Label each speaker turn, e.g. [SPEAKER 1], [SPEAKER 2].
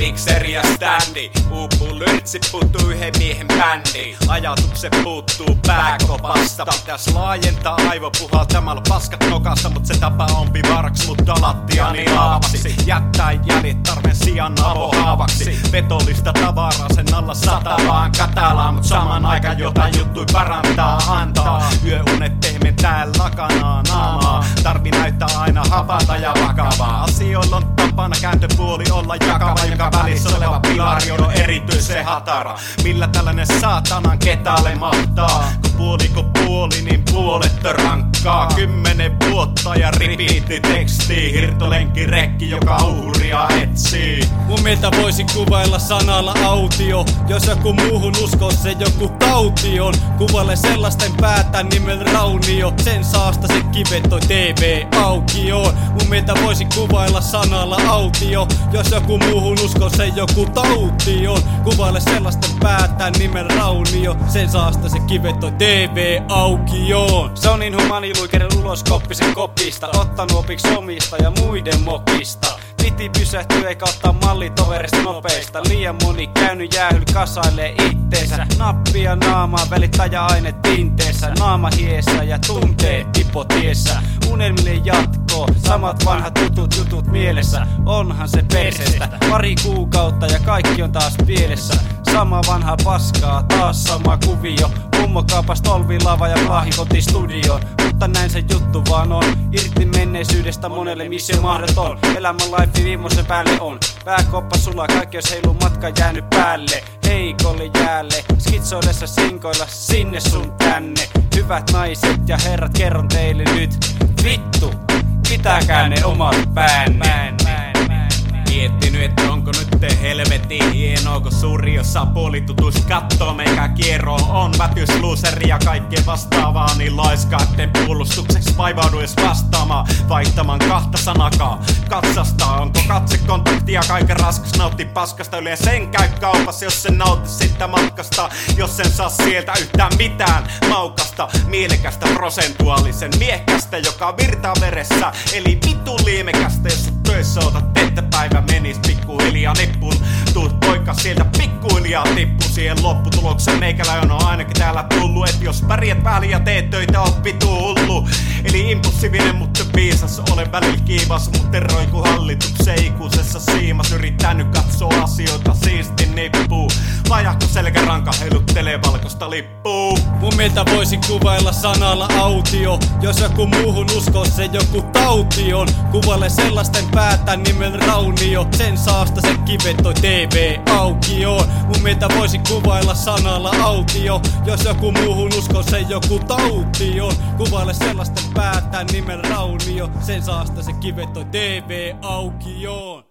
[SPEAKER 1] mikseri ja standi. Uupuu lyrtsi, puuttuu yhden miehen bändi. Ajatukset puuttuu pääkopasta. Pitäis laajentaa aivopuhaltamalla paskat nokasta, mut se tapa on pivaraks, mutta lattiani laavaksi. Jättää jäljet tarven sijaan avohaavaksi. Petollista tavaraa sen alla satavaan katalaa, mut saman aikaan jotain juttui parantaa, antaa. Yöunet pehmentää lakanaa naamaa. Tarvi näyttää aina havata ja vakavaa. Asioilla on tapana kääntöpuoli olla jakava, jonka välissä oleva pilari on erityisen hatara. Millä tällainen saatanan ketalle mahtaa? Kun puoli, niin puolet rankkaa. 10 vuotta ja ripiitti tekstii. Hirtolenkki rekki, joka uhria etsii.
[SPEAKER 2] Mun mieltä voisi kuvailla sanalla autio. Jos joku muuhun uskoo, se joku tauti on. Kuvaile sellaisten päätä nimellä raunio. Sen saasta se kivet toi TV-aukioon. Mun mieltä voisi kuvailla sanalla autio. Jos joku muuhun uskoo, se joku tauti on. Kuvaile sellaisten päätä nimellä raunio. Sen saasta se kivet toi TV-aukioon. Se on inhumani luikeri ulos koppisen kopista. Ottanut opiksi omista ja muiden mokista. Piti pysähtyä eikä ottaa malli toverista nopeista. Liian moni käynyt jäähyllä kasailee itteensä. Nappia naamaa välittäjä aine tinteessä. Naama hiessä ja tunteet tipotiessä. Unelmille jatkoo, samat vanhat jutut mielessä. Onhan se perseestä, pari kuukautta ja kaikki on taas pielessä. Sama vanha paskaa, taas sama kuvio. Mummo kaapas tolvilava ja plahi kotistudioon. Mutta näin se juttu vaan on. Irti menneisyydestä monelle missio mahdoton. Elämän life viimeisen päälle on. Pääkoppa sulaa, kaikki jos heiluu matka jäänyt päälle. Heikolle jäälle, skitsoillessa sinkoilla sinne sun tänne. Hyvät naiset ja herrat, kerron teille nyt. Vittu, pitäkää ne omat päänne.
[SPEAKER 1] Miettinyt, että onko nyt helvetin hienoa, kun suuri osa puolitutus kattoo meikä kierroon. On vätys, looseri ja kaikkea vastaavaa, niin laiskaiden puolustukseksi vaivaudu edes vastaamaan. Vaihtamaan kahta sanakaa, katsastaa, onko katsekontaktia kaiken raskas, nautti paskasta. Yleensä sen käy kaupassa, jos sen nautti sitä matkasta. Jos sen saa sieltä yhtään mitään maukasta, mielekästä, prosentuaalisen miehkästä, joka virtaa veressä. Eli vitu liimekästä, jos sut töissä otat, että päivä menis pikkuhiljaa nippuun. Tuut poika sieltä pikkuhiljaa tippu siihen lopputulokseen. Meikäläinen on ainakin täällä tullu, et jos pärjät päälle ja teet töitä, oot vitu hullu. Eli impulsiivinen, mutta viisas, olen välillä kiivas, mut roiku hallituksen ikuisessa siimas. Yrittänyt katsoa asioita siisti nippuu. Vajahko selkäranka heiluttelee valkoista lippuu.
[SPEAKER 2] Mun mieltä voisi kuvailla sanalla autio. Jos joku muuhun uskoo, se joku tauti on. Kuvaile sellaisten päätä nimellä raunio. Sen saasta se kivet toi TV-aukioon. Mun mieltä voisi kuvailla sanalla autio. Jos joku muuhun uskoo, se joku tauti on. Kuvaile sellaisten päätä nimellä raunio. Sen saasta se kivet toi TV-aukioon.